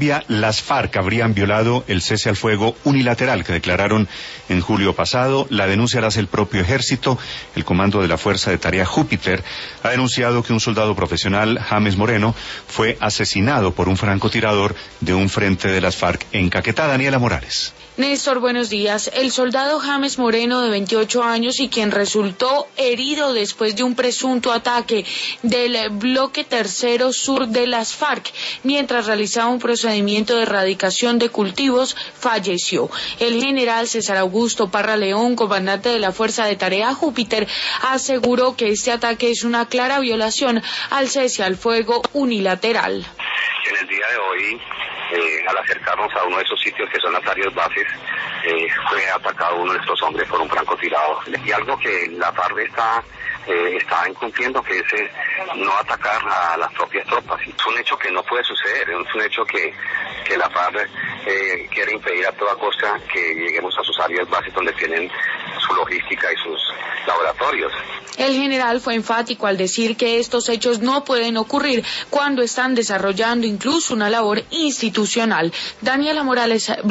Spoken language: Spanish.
Colombia, las FARC habrían violado el cese al fuego unilateral que declararon en julio pasado. La denuncia la hace el propio ejército. El comando de la Fuerza de Tarea Júpiter ha denunciado que un soldado profesional, James Moreno, fue asesinado por un francotirador de un frente de las FARC en Caquetá. Daniela Morales. Néstor, buenos días. El soldado James Moreno, de 28 años y quien resultó herido después de un presunto ataque del bloque tercero sur de las FARC, mientras realizaba un procedimiento de erradicación de cultivos, falleció. El general César Augusto Parra León, comandante de la Fuerza de Tarea Júpiter, aseguró que este ataque es una clara violación al cese al fuego unilateral. En el día de hoy, al acercarnos a uno de esos sitios que son las áreas bases, fue atacado uno de estos hombres por un francotirador. Y algo que la FARC está incumpliendo, que es no atacar a las propias tropas. Es un hecho que no puede suceder, es un hecho que la FARC quiere impedir a toda costa que lleguemos a sus áreas bases donde tienen su logística y sus laboratorios. El general fue enfático al decir que estos hechos no pueden ocurrir cuando están desarrollando incluso una labor institucional. Daniela Morales.